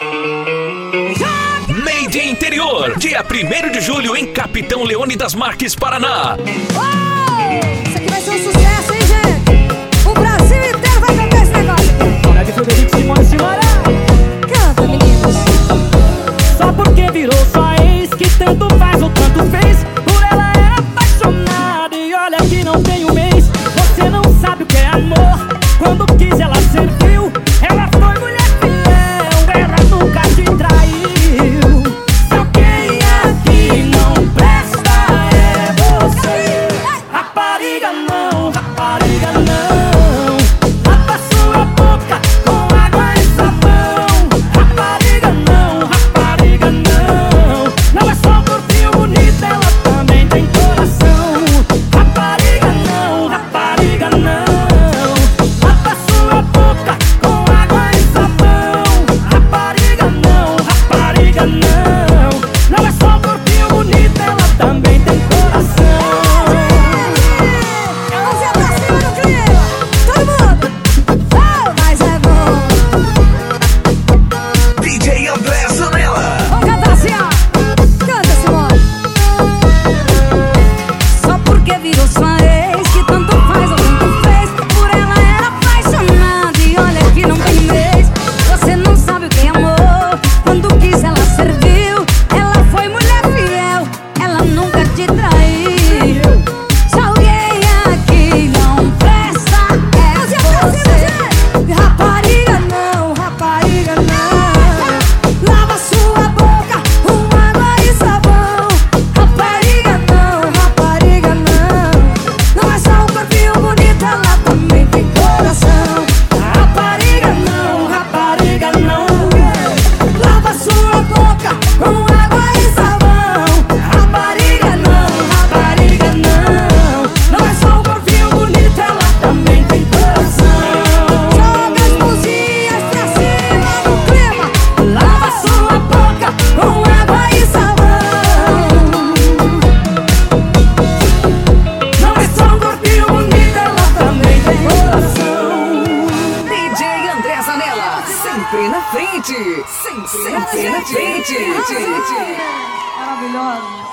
Made in Interior, dia 1º de julho em Capitão Leônidas Marques, Paraná. Isso aqui vai ser um sucesso, hein, gente? O Brasil inteiro vai cantar esse negócio. Olha de Frederico Simone Simara. Canta, meninos. Só porque virou sua ex, que tanto faz ou tanto fez. Por ela era apaixonada e olha que não tem um mês. Você não sabe o que é amor. Quando quis ela serviu. Ela foi mulher fiel, ela nunca te traiu. Se alguém aqui não presta é você. Rapariga não, rapariga não. Lava sua boca com água e sabão. Rapariga não, rapariga não. Não é só um corpinho bonito, ela também tem coração. Rapariga não, rapariga não. Lava sua boca com água e sabão. Rapariga não, rapariga não. Não é só um corpinho bonito, ela também tem coração. Mãozinha pra cima do clima. Todo mundo. Oh, mas é bom. DJ André Zanella. Vamos cantar assim, ó. Canta, Simone. Só porque virou sua ex, que tanto faz ou tanto fez. Por ela era apaixonada e olha que não tem mês. Você não sabe o que é amor. Quando quis ela serviu. Ela foi mulher fiel, ela nunca te traiu. Se alguém aqui não presta é você. Rapariga não, rapariga não. Lava sua boca com água e sabão. Rapariga não, rapariga não. Não é só um corpinho bonito, ela também tem coração. Rapariga não, rapariga não. Lava sua boca com água e sabão. Rapariga não, rapariga não. Não é só um corpinho bonito, ela também tem coração. Joga as mãozinhas pra cima no clima. Lava sua boca com água e sabão. Não é só um corpinho bonito, ela também tem coração. DJ André Zanella, sempre na frente, sempre na frente. Maravilhosa.